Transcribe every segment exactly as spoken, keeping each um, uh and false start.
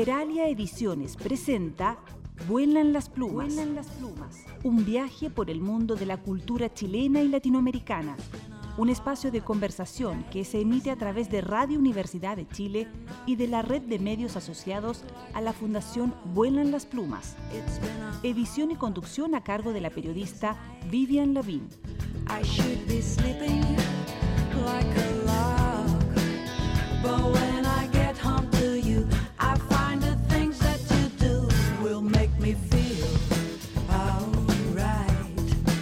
Liberalia Ediciones presenta Vuelan las plumas. Vuelan las plumas. Un viaje por el mundo de la cultura chilena y latinoamericana. Un espacio de conversación que se emite a través de Radio Universidad de Chile y de la red de medios asociados a la Fundación Vuelan las Plumas. Edición y conducción a cargo de la periodista Vivian Lavín. I should be sleeping like a log, but when I get home to you, I find the things that you do will make me feel alright.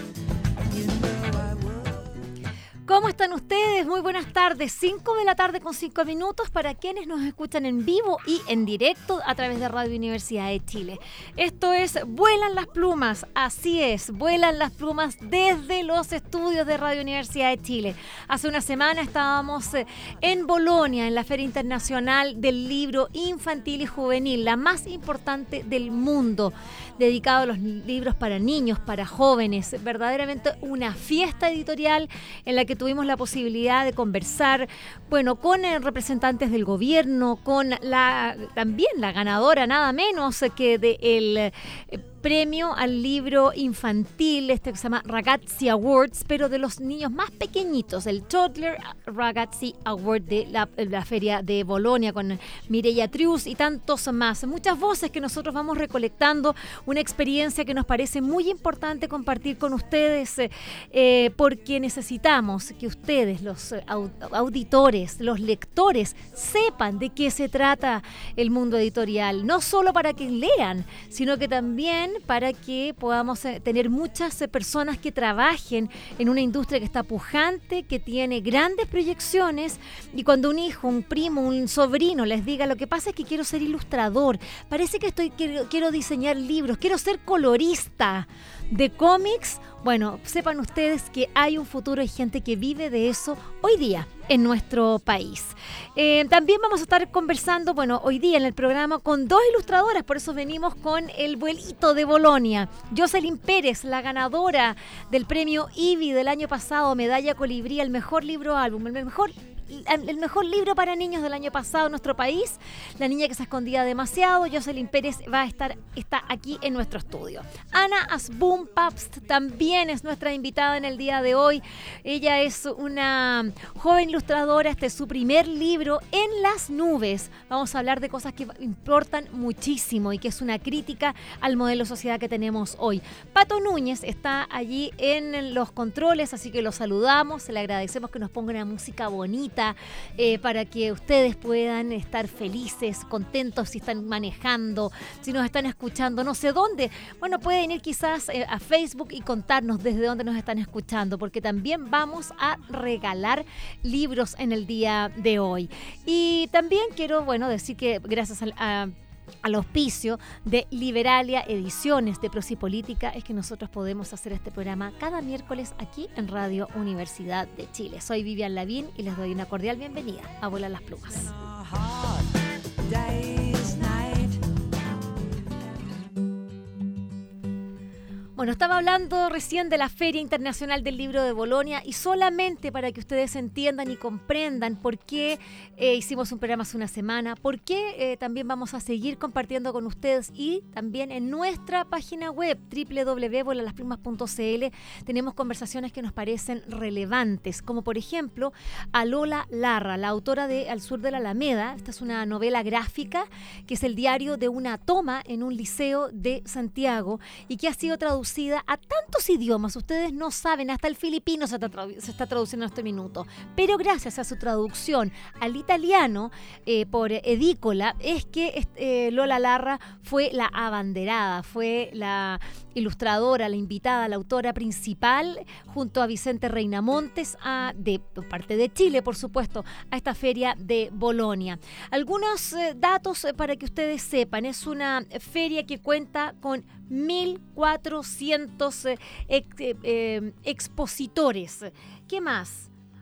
You know I will. ¿Cómo están ustedes? Muy buenas tardes. cinco de la tarde con cinco minutos para quienes nos escuchan en vivo y en directo a través de Radio Universidad de Chile. Esto es Vuelan las Plumas. Así es, vuelan las plumas desde los estudios de Radio Universidad de Chile. Hace una semana estábamos en Bolonia, en la Feria Internacional del Libro Infantil y Juvenil, la más importante del mundo, dedicado a los libros para niños, para jóvenes. Verdaderamente una fiesta editorial en la que tuvimos la posibilidad de conversar, bueno, con eh, representantes del gobierno, con la también la ganadora, nada menos que del eh, premio al libro infantil, este que se llama Ragazzi Awards, pero de los niños más pequeñitos, el Toddler Ragazzi Award de la, la Feria de Bolonia, con Mireia Trius y tantos más. Muchas voces que nosotros vamos recolectando, una experiencia que nos parece muy importante compartir con ustedes, eh, porque necesitamos que ustedes, los auditores, los lectores, sepan de qué se trata el mundo editorial, no solo para que lean, sino que también para que podamos tener muchas personas que trabajen en una industria que está pujante, que tiene grandes proyecciones, y cuando un hijo, un primo, un sobrino les diga: lo que pasa es que quiero ser ilustrador, parece que estoy quiero, quiero diseñar libros, quiero ser colorista de cómics, bueno, sepan ustedes que hay un futuro y gente que vive de eso hoy día en nuestro país. Eh, también vamos a estar conversando, bueno, hoy día en el programa con dos ilustradoras, por eso venimos con el vuelito de Bolonia. Jocelyn Pérez, la ganadora del premio I B I del año pasado, Medalla Colibrí, el mejor libro álbum, el mejor el mejor libro para niños del año pasado en nuestro país. La niña que se escondía demasiado, Jocelyn Pérez, va a estar está aquí en nuestro estudio. Ana Asbun Pabst también es nuestra invitada en el día de hoy. Ella es una joven ilustradora, este es su primer libro, En las nubes. Vamos a hablar de cosas que importan muchísimo y que es una crítica al modelo de sociedad que tenemos hoy. Pato Núñez está allí en los controles, así que lo saludamos, le agradecemos que nos ponga una música bonita, Eh, para que ustedes puedan estar felices, contentos si están manejando, si nos están escuchando, no sé dónde. Bueno, pueden ir quizás eh, a Facebook y contarnos desde dónde nos están escuchando, porque también vamos a regalar libros en el día de hoy. Y también quiero, bueno, decir que gracias a... a al auspicio de Liberalia Ediciones de Prosa y Política es que nosotros podemos hacer este programa cada miércoles aquí en Radio Universidad de Chile. Soy Vivian Lavín y les doy una cordial bienvenida a Vuelan las Plumas. Bueno, estaba hablando recién de la Feria Internacional del Libro de Bolonia y solamente para que ustedes entiendan y comprendan por qué eh, hicimos un programa hace una semana, por qué eh, también vamos a seguir compartiendo con ustedes y también en nuestra página web doble u doble u doble u punto vuelan las plumas punto c l tenemos conversaciones que nos parecen relevantes, como por ejemplo a Lola Larra, la autora de Al sur de la Alameda. Esta es una novela gráfica que es el diario de una toma en un liceo de Santiago y que ha sido traducida a tantos idiomas, ustedes no saben, hasta el filipino se está, tradu- se está traduciendo en este minuto, pero gracias a su traducción al italiano eh, por Edícola es que eh, Lola Larra fue la abanderada, fue la ilustradora, la invitada, la autora principal junto a Vicente Reinamontes a, de parte de Chile, por supuesto, a esta feria de Bolonia. Algunos eh, datos eh, para que ustedes sepan, es una feria que cuenta con mil cuatrocientos eh, ex, eh, expositores. ¿Qué más?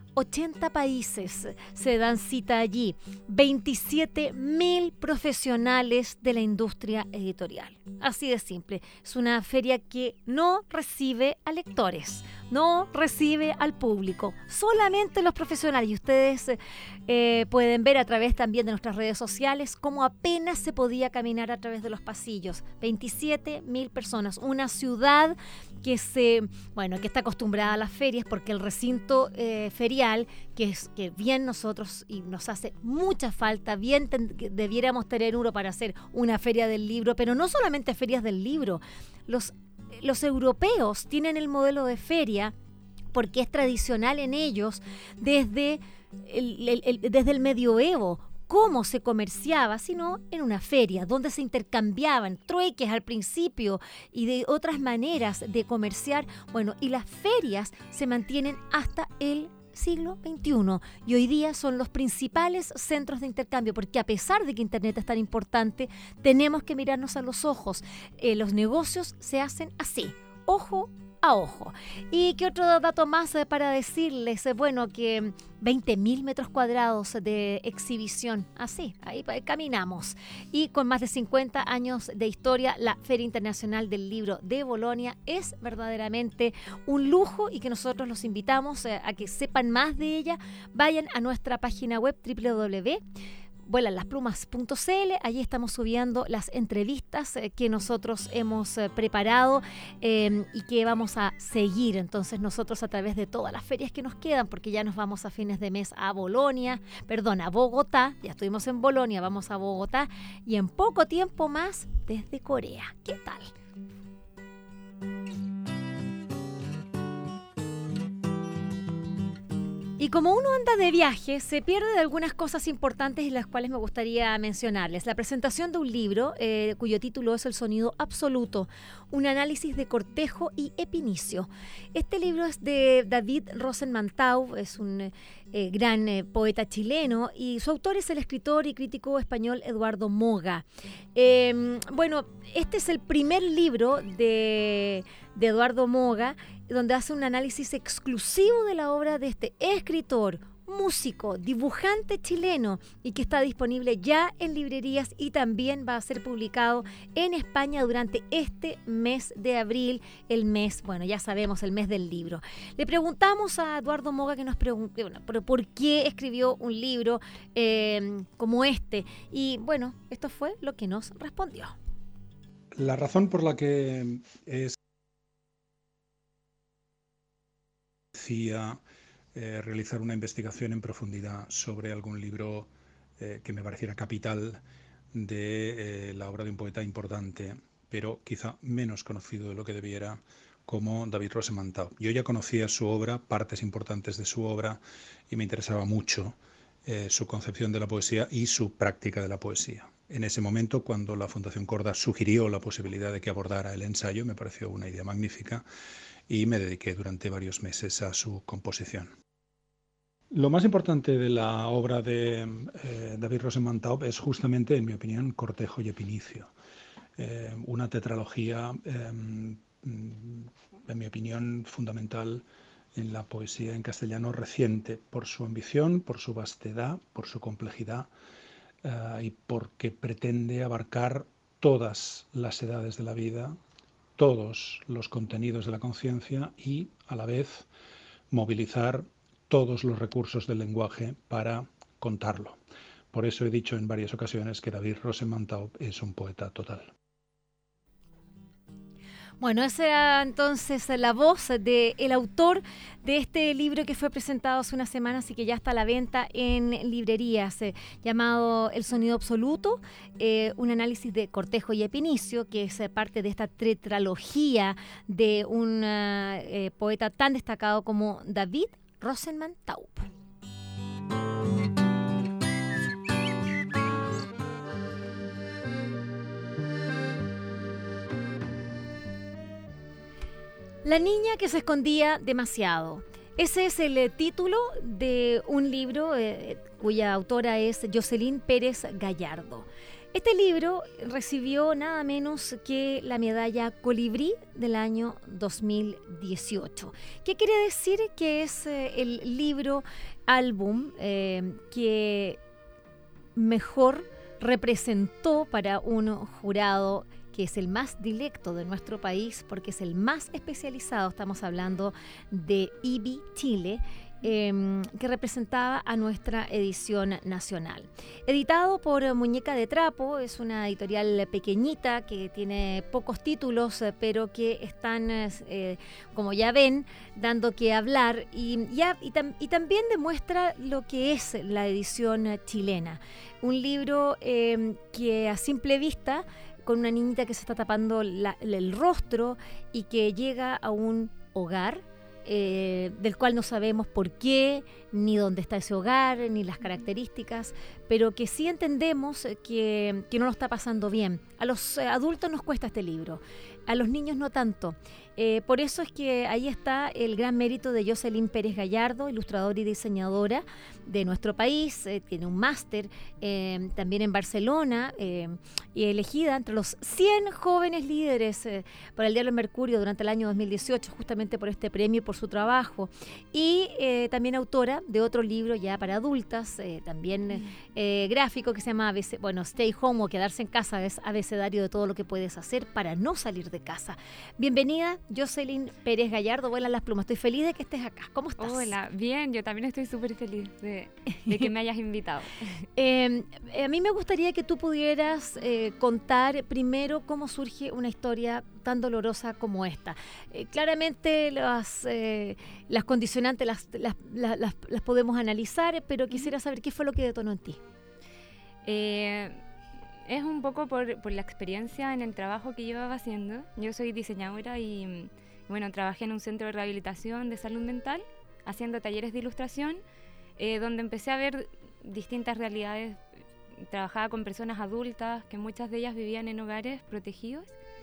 ochenta países se dan cita allí, veintisiete mil profesionales de la industria editorial. Así de simple, es una feria que no recibe a lectores, no recibe al público, solamente los profesionales. Y ustedes eh, pueden ver a través también de nuestras redes sociales cómo apenas se podía caminar a través de los pasillos. veintisiete mil personas, una ciudad que se, bueno, que está acostumbrada a las ferias, porque el recinto eh, ferial, que es que bien nosotros y nos hace mucha falta, bien ten, debiéramos tener uno para hacer una feria del libro, pero no solamente ferias del libro. Los Los europeos tienen el modelo de feria porque es tradicional en ellos desde el, el, el, desde el medioevo. Cómo se comerciaba, sino en una feria, donde se intercambiaban trueques al principio y de otras maneras de comerciar. Bueno, y las ferias se mantienen hasta el siglo veintiuno y hoy día son los principales centros de intercambio, porque a pesar de que Internet es tan importante, tenemos que mirarnos a los ojos. Eh, los negocios se hacen así, ojo a ojo. ¿Y qué otro dato más eh, para decirles? Eh, bueno, que veinte mil metros cuadrados de exhibición, así, ahí, ahí caminamos. Y con más de cincuenta años de historia, la Feria Internacional del Libro de Bolonia es verdaderamente un lujo y que nosotros los invitamos eh, a que sepan más de ella. Vayan a nuestra página web doble u doble u doble u punto vuelan las plumas punto ce ele. Allí estamos subiendo las entrevistas eh, que nosotros hemos eh, preparado eh, y que vamos a seguir entonces nosotros a través de todas las ferias que nos quedan, porque ya nos vamos a fines de mes a Bolonia, perdón, a Bogotá. Ya estuvimos en Bolonia, vamos a Bogotá y en poco tiempo más desde Corea. ¿Qué tal? Y como uno anda de viaje, se pierde de algunas cosas importantes y las cuales me gustaría mencionarles. La presentación de un libro, eh, cuyo título es El sonido absoluto, un análisis de cortejo y epinicio. Este libro es de David Rosenman-Taub, es un eh, gran eh, poeta chileno, y su autor es el escritor y crítico español Eduardo Moga. Eh, bueno, este es el primer libro de, de Eduardo Moga, donde hace un análisis exclusivo de la obra de este escritor, músico, dibujante chileno, y que está disponible ya en librerías y también va a ser publicado en España durante este mes de abril, el mes, bueno, ya sabemos, el mes del libro. Le preguntamos a Eduardo Moga que nos pregunte, bueno, pero ¿por qué escribió un libro eh, como este? Y bueno, esto fue lo que nos respondió. La razón por la que es decía eh, realizar una investigación en profundidad sobre algún libro eh, que me pareciera capital de eh, la obra de un poeta importante, pero quizá menos conocido de lo que debiera, como David Rosenman-Taub. Yo ya conocía su obra, partes importantes de su obra, y me interesaba mucho eh, su concepción de la poesía y su práctica de la poesía. En ese momento, cuando la Fundación Corda sugirió la posibilidad de que abordara el ensayo, me pareció una idea magnífica, y me dediqué durante varios meses a su composición. Lo más importante de la obra de eh, David Rosenman-Taub es justamente, en mi opinión, Cortejo y Epinicio. Eh, una tetralogía, eh, en mi opinión, fundamental en la poesía en castellano reciente, por su ambición, por su vastedad, por su complejidad eh, y porque pretende abarcar todas las edades de la vida, todos los contenidos de la conciencia y, a la vez, movilizar todos los recursos del lenguaje para contarlo. Por eso he dicho en varias ocasiones que David Rosenman-Taub es un poeta total. Bueno, esa era entonces la voz del autor de este libro que fue presentado hace unas semanas y que ya está a la venta en librerías, eh, llamado El sonido absoluto, eh, un análisis de cortejo y epinicio, que es eh, parte de esta tetralogía de un eh, poeta tan destacado como David Rosenman-Taub. La niña que se escondía demasiado. Ese es el eh, título de un libro eh, cuya autora es Jocelyn Pérez Gallardo. Este libro recibió nada menos que la medalla Colibrí del año dos mil dieciocho. ¿Qué quiere decir? Que es eh, el libro álbum eh, que mejor representó para un jurado que es el más directo de nuestro país, porque es el más especializado. Estamos hablando de I B I Chile, eh, que representaba a nuestra edición nacional. Editado por Muñeca de Trapo, es una editorial pequeñita que tiene pocos títulos, pero que están, eh, como ya ven, dando que hablar y, ya, y, tam, y también demuestra lo que es la edición chilena. Un libro eh, que a simple vista, con una niñita que se está tapando la, el rostro y que llega a un hogar eh, del cual no sabemos por qué, ni dónde está ese hogar, ni las características, pero que sí entendemos que, que no lo está pasando bien. A los adultos nos cuesta este libro, a los niños no tanto. Eh, por eso es que ahí está el gran mérito de Jocelyn Pérez Gallardo, ilustradora y diseñadora de nuestro país. Eh, tiene un máster eh, también en Barcelona eh, y elegida entre los cien jóvenes líderes eh, para el Diario Mercurio durante el año dos mil dieciocho, justamente por este premio y por su trabajo. Y eh, también autora de otro libro ya para adultas, eh, también eh, gráfico, que se llama ABC, bueno, Stay Home, o Quedarse en Casa, es abecedario de todo lo que puedes hacer para no salir de casa. Bienvenida, Jocelyn Pérez Gallardo, Vuelan las Plumas. Estoy feliz de que estés acá. ¿Cómo estás? Hola, bien, yo también estoy súper feliz de, de que me hayas invitado. eh, a mí me gustaría que tú pudieras eh, contar primero cómo surge una historia tan dolorosa como esta. Eh, claramente las, eh, las condicionantes las, las, las, las, las podemos analizar, pero quisiera saber qué fue lo que detonó en ti. Eh... Es un poco por, por la experiencia en el trabajo que llevaba haciendo. Yo soy diseñadora y, bueno, trabajé en un centro de rehabilitación de salud mental, haciendo talleres de ilustración, eh, donde empecé a ver distintas realidades. Trabajaba con personas adultas, que muchas de ellas vivían en hogares protegidos.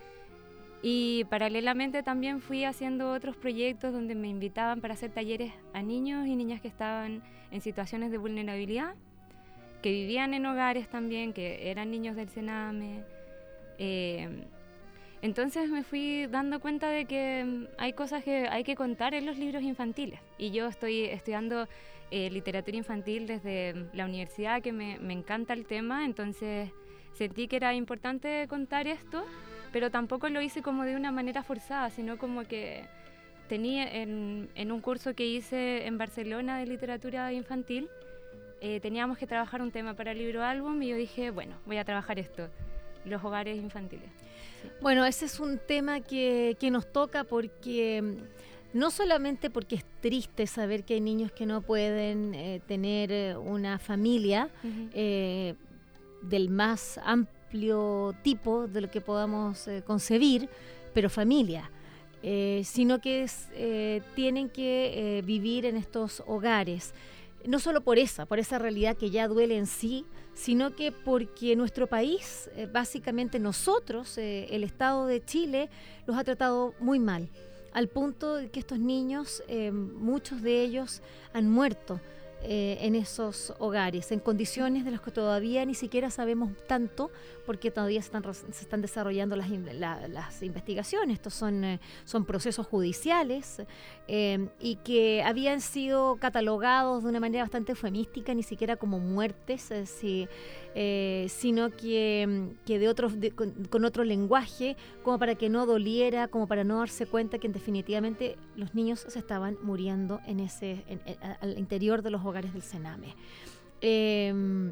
Y paralelamente también fui haciendo otros proyectos donde me invitaban para hacer talleres a niños y niñas que estaban en situaciones de vulnerabilidad, que vivían en hogares también, que eran niños del Sename. Eh, entonces me fui dando cuenta de que hay cosas que hay que contar en los libros infantiles. Y yo estoy estudiando eh, literatura infantil desde la universidad, que me, me encanta el tema, entonces sentí que era importante contar esto, pero tampoco lo hice como de una manera forzada, sino como que tenía en, en un curso que hice en Barcelona de literatura infantil, Eh, teníamos que trabajar un tema para el libro álbum y yo dije, bueno, voy a trabajar esto, los hogares infantiles. Sí. Bueno, ese es un tema que, que nos toca porque no solamente porque es triste saber que hay niños que no pueden eh, tener una familia uh-huh. eh, del más amplio tipo de lo que podamos eh, concebir, pero familia. Eh, sino que es, eh, tienen que eh, vivir en estos hogares. No solo por esa, por esa realidad que ya duele en sí, sino que porque nuestro país, eh, básicamente nosotros, eh, el Estado de Chile, los ha tratado muy mal, al punto de que estos niños, eh, muchos de ellos han muerto eh, en esos hogares, en condiciones de las que todavía ni siquiera sabemos tanto, porque todavía se están, se están desarrollando las, la, las investigaciones. Estos son, eh, son procesos judiciales eh, y que habían sido catalogados de una manera bastante eufemística, ni siquiera como muertes, eh, si, eh, sino que, que de otros, de, con, con otro lenguaje, como para que no doliera, como para no darse cuenta que definitivamente los niños se estaban muriendo en ese, en, en, al interior de los hogares del Sename. Eh,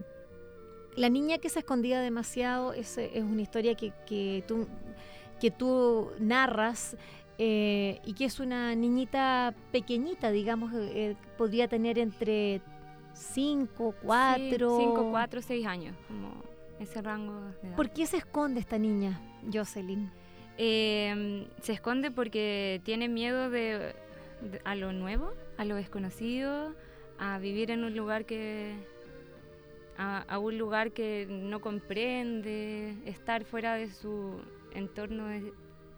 La niña que se escondía demasiado es, es una historia que, que, tú, que tú narras eh, y que es una niñita pequeñita, digamos, eh, podría tener entre cinco, cuatro... Sí, cinco, cuatro, seis años, como ese rango de edad. ¿Por qué se esconde esta niña, Jocelyn? Eh, se esconde porque tiene miedo de, de, a lo nuevo, a lo desconocido, a vivir en un lugar que... A, a un lugar que no comprende, estar fuera de su entorno, de,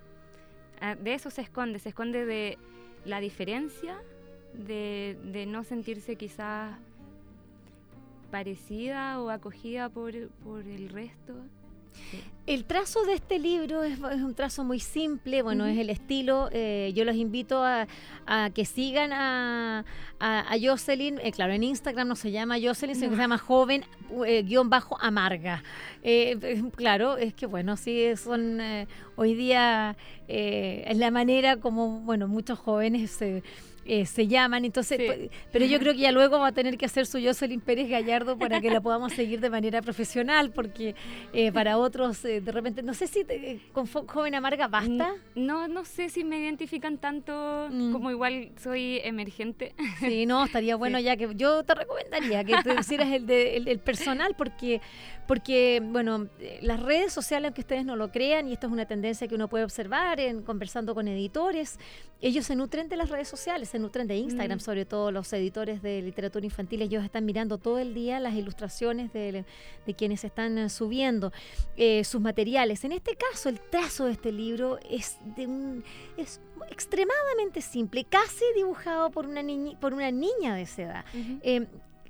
de eso se esconde, se esconde de la diferencia, de, de no sentirse quizás parecida o acogida por, por el resto. Sí. El trazo de este libro es, es un trazo muy simple, bueno, uh-huh. es el estilo. Eh, yo los invito a, a que sigan a, a, a Jocelyn. Eh, claro, en Instagram no se llama Jocelyn, sino que se llama joven eh, guión bajo amarga. Eh, eh, claro, es que bueno, sí, son eh, hoy día eh, es la manera como, bueno, muchos jóvenes se... Eh, Eh, se llaman, entonces, sí. Pero yo creo que ya luego va a tener que hacer su Jocelyn Pérez Gallardo para que la podamos seguir de manera profesional, porque eh, para otros, eh, de repente, no sé si te, con Joven Amarga basta. No, no sé si me identifican tanto, mm. como igual soy emergente. Sí, no, estaría bueno sí. ya que yo te recomendaría que te hicieras el, de, el, el personal, porque, porque, bueno, las redes sociales, aunque ustedes no lo crean, y esto es una tendencia que uno puede observar en conversando con editores, ellos se nutren de las redes sociales, se nutren de Instagram, mm. sobre todo los editores de literatura infantil. Ellos están mirando todo el día las ilustraciones de, de quienes están subiendo eh, sus materiales. En este caso, el trazo de este libro es de un es extremadamente simple, casi dibujado por una niña, por una niña de esa edad. Uh-huh. Eh,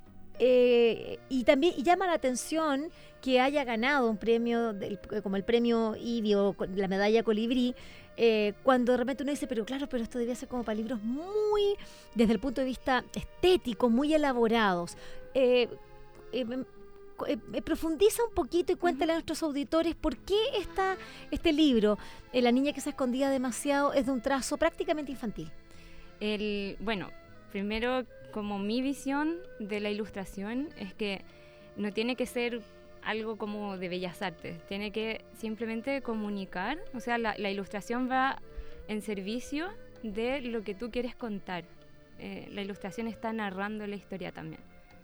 Eh, y también y llama la atención que haya ganado un premio del, como el premio Ivy o la medalla Colibrí, eh, cuando de repente uno dice, pero claro, pero esto debía ser como para libros muy, desde el punto de vista estético, muy elaborados. Eh, eh, eh, profundiza un poquito y cuéntale uh-huh. a nuestros auditores por qué esta, este libro, eh, La niña que se escondía demasiado, es de un trazo prácticamente infantil. El, bueno, primero, como mi visión de la ilustración es que no tiene que ser algo como de bellas artes, tiene que simplemente comunicar, o sea, la, la ilustración va en servicio de lo que tú quieres contar. Eh, la ilustración está narrando la historia también.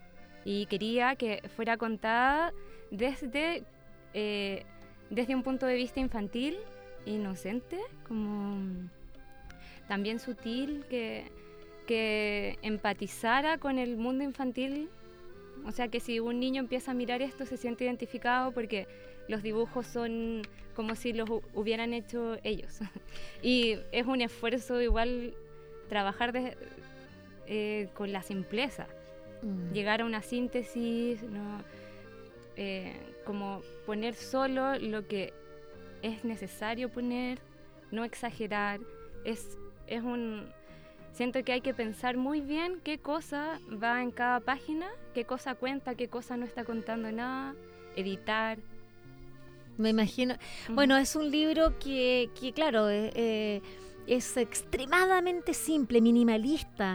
Y quería que fuera contada desde, eh, desde un punto de vista infantil, inocente, como también sutil, que... que empatizara con el mundo infantil, o sea, que si un niño empieza a mirar esto se siente identificado porque los dibujos son como si los hubieran hecho ellos. Y es un esfuerzo igual trabajar de, eh, con la simpleza, mm. llegar a una síntesis, ¿no? eh, como poner solo lo que es necesario poner, no exagerar, es, es un... Siento que hay que pensar muy bien qué cosa va en cada página, qué cosa cuenta, qué cosa no está contando nada, editar. Me imagino. Uh-huh. Bueno, es un libro que, que claro, eh, es extremadamente simple, minimalista,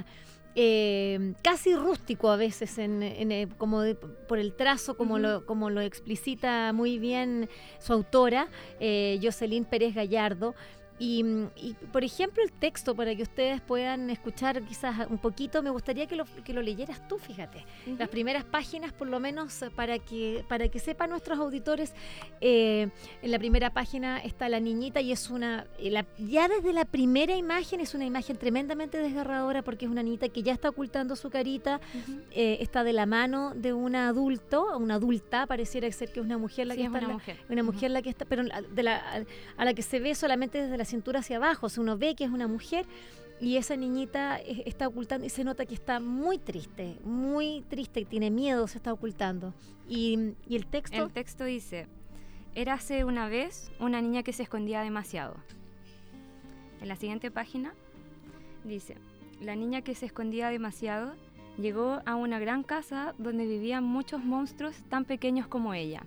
eh, casi rústico a veces, en, en, como de, por el trazo, como, uh-huh. lo, como lo explicita muy bien su autora, eh, Jocelyn Pérez Gallardo. Y, y, por ejemplo, el texto, para que ustedes puedan escuchar quizás un poquito, me gustaría que lo, que lo leyeras tú, fíjate. Uh-huh. Las primeras páginas, por lo menos, para que para que sepan nuestros auditores, eh, en la primera página está la niñita y es una... La, ya desde la primera imagen es una imagen tremendamente desgarradora porque es una niñita que ya está ocultando su carita, uh-huh. eh, está de la mano de un adulto, una adulta, pareciera ser que es una mujer la sí, que es está... Una la, mujer. Una mujer uh-huh. la que está, pero de la, a, a la que se ve solamente desde la cintura hacia abajo, o sea, uno ve que es una mujer y esa niñita está ocultando y se nota que está muy triste, muy triste, tiene miedo, se está ocultando. Y, y el texto... El texto dice, érase una vez una niña que se escondía demasiado. En la siguiente página dice, la niña que se escondía demasiado llegó a una gran casa donde vivían muchos monstruos tan pequeños como ella.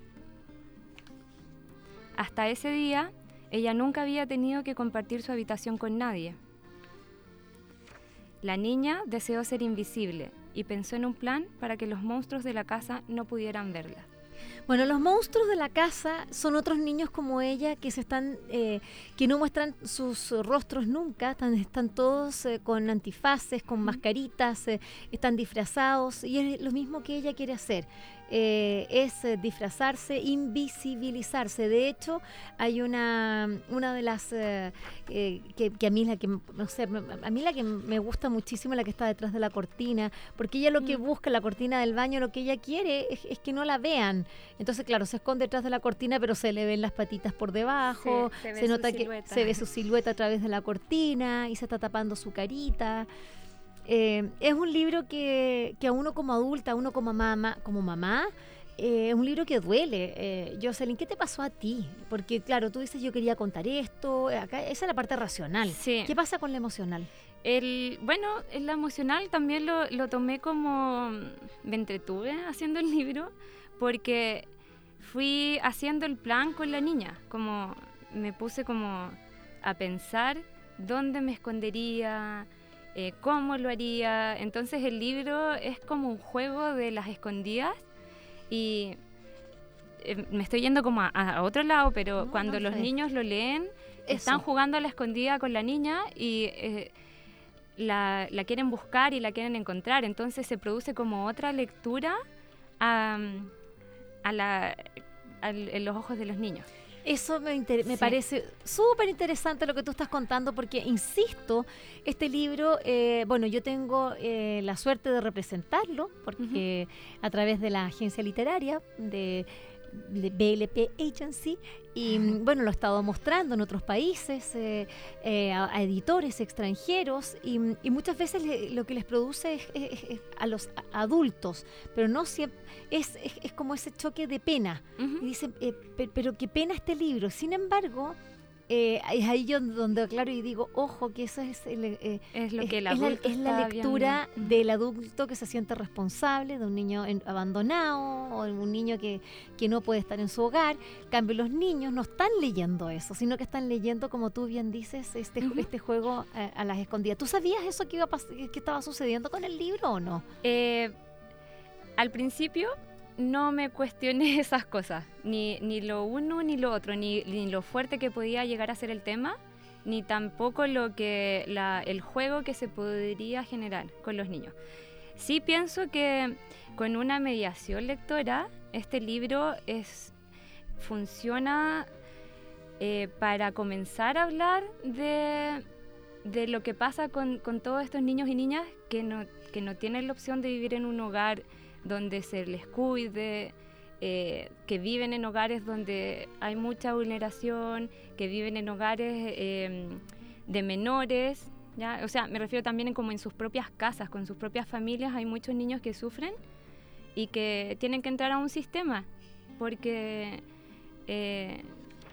Hasta ese día, ella nunca había tenido que compartir su habitación con nadie. La niña deseó ser invisible y pensó en un plan para que los monstruos de la casa no pudieran verla. Bueno, los monstruos de la casa son otros niños como ella que se están, eh, que no muestran sus rostros nunca, están, están todos eh, con antifaces, con mascaritas, eh, están disfrazados y es lo mismo que ella quiere hacer. Eh, es eh, disfrazarse, invisibilizarse. De hecho, hay una una de las eh, eh, que, que a mí la que no sé, a mí la que me gusta muchísimo, la que está detrás de la cortina, porque ella lo que busca en la cortina del baño, lo que ella quiere es, es que no la vean. Entonces, claro, se esconde detrás de la cortina, pero se le ven las patitas por debajo, sí, se, se nota que se ve su silueta a través de la cortina y se está tapando su carita. eh, es un libro que, que a uno como adulta, a uno como mamá, como mamá eh, es un libro que duele. Eh, Jocelyn, ¿qué te pasó a ti? Porque claro, tú dices yo quería contar esto, acá esa es la parte racional. Sí. ¿Qué pasa con la emocional? El, bueno, el emocional también lo, lo tomé como, me entretuve haciendo el libro, porque fui haciendo el plan con la niña, como me puse como a pensar dónde me escondería, eh, cómo lo haría. Entonces el libro es como un juego de las escondidas y eh, me estoy yendo como a, a otro lado, pero No, cuando no los sé. niños lo leen, Eso. están jugando a la escondida con la niña y eh, la, la quieren buscar y la quieren encontrar. Entonces se produce como otra lectura a, a la, a, en los ojos de los niños. Eso me, inter- me Sí. parece súper interesante lo que tú estás contando, porque, insisto, este libro, eh, bueno, yo tengo eh, la suerte de representarlo, porque uh-huh. a través de la agencia literaria de, de B L P Agency, y uh-huh. bueno, lo he estado mostrando en otros países, eh, eh, a, a editores extranjeros, y, y muchas veces le, lo que les produce es, es, es a los adultos, pero no siempre, es, es, es como ese choque de pena. Uh-huh. Y dicen, eh, pero, pero qué pena este libro. Sin embargo, eh, es ahí yo donde aclaro y digo, ojo, que eso es, el, eh, es lo que el es, adulto es la, es la lectura viendo. del adulto que se siente responsable de un niño en, abandonado o de un niño que, que no puede estar en su hogar. En cambio, los niños no están leyendo eso, sino que están leyendo, como tú bien dices, este, uh-huh. este juego eh, a las escondidas. ¿Tú sabías eso que, iba a pas- que estaba sucediendo con el libro o no? Eh, al principio no me cuestioné esas cosas, ni, ni lo uno ni lo otro, ni, ni lo fuerte que podía llegar a ser el tema, ni tampoco lo que la, el juego que se podría generar con los niños. Sí pienso que con una mediación lectora, este libro es, funciona eh, para comenzar a hablar de, de lo que pasa con, con todos estos niños y niñas que no, que no tienen la opción de vivir en un hogar donde se les cuide, eh, que viven en hogares donde hay mucha vulneración, que viven en hogares eh, de menores, ¿ya? O sea, me refiero también en como en sus propias casas, con sus propias familias, hay muchos niños que sufren y que tienen que entrar a un sistema, porque eh,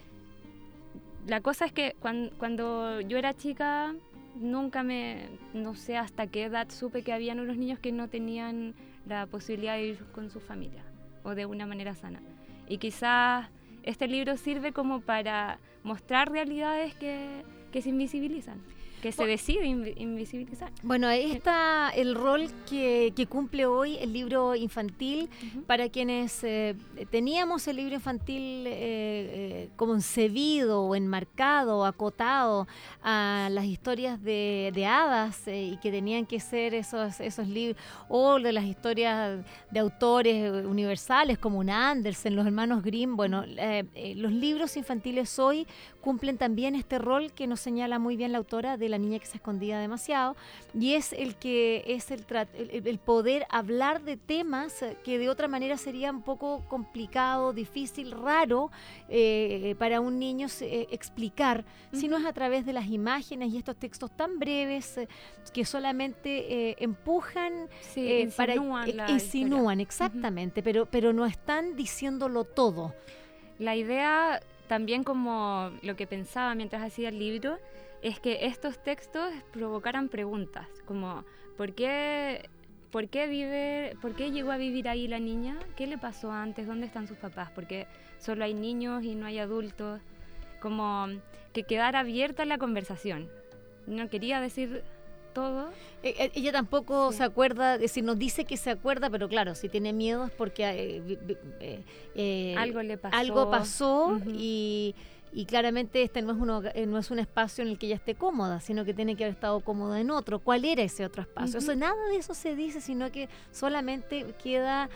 la cosa es que cuando, cuando yo era chica, nunca me, no sé hasta qué edad supe que habían unos niños que no tenían la posibilidad de vivir con su familia o de una manera sana. Y quizás este libro sirve como para mostrar realidades que, que se invisibilizan, que se decide inv- invisibilizar. Bueno, ahí está el rol que, que cumple hoy el libro infantil. Uh-huh. Para quienes eh, teníamos el libro infantil eh, eh, concebido o enmarcado o acotado a las historias de, de hadas eh, y que tenían que ser esos, esos libros, o de las historias de autores universales como un Andersen, los hermanos Grimm. Bueno, eh, eh, los libros infantiles hoy cumplen también este rol que nos señala muy bien la autora de La niña que se escondía demasiado, y es el que es el, tra- el, el poder hablar de temas que de otra manera sería un poco complicado, difícil, raro eh, para un niño eh, explicar, uh-huh. si no es a través de las imágenes y estos textos tan breves eh, que solamente eh, empujan, sí, eh, insinúan, para, la eh, insinúan exactamente, uh-huh. pero, pero no están diciéndolo todo. La idea, también como lo que pensaba mientras hacía el libro, es que estos textos provocaran preguntas, como ¿por qué, por qué vive, por qué llegó a vivir ahí la niña? ¿Qué le pasó antes? ¿Dónde están sus papás? ¿Por qué solo hay niños y no hay adultos? Como que quedara abierta la conversación. No quería decir todo. Eh, ella tampoco sí. se acuerda, es decir, nos dice que se acuerda, pero claro, si tiene miedo es porque eh, eh, eh, algo le pasó. Algo pasó uh-huh. y, y claramente este no es, uno, no es un espacio en el que ella esté cómoda, sino que tiene que haber estado cómoda en otro. ¿Cuál era ese otro espacio? Uh-huh. O sea, nada de eso se dice, sino que solamente queda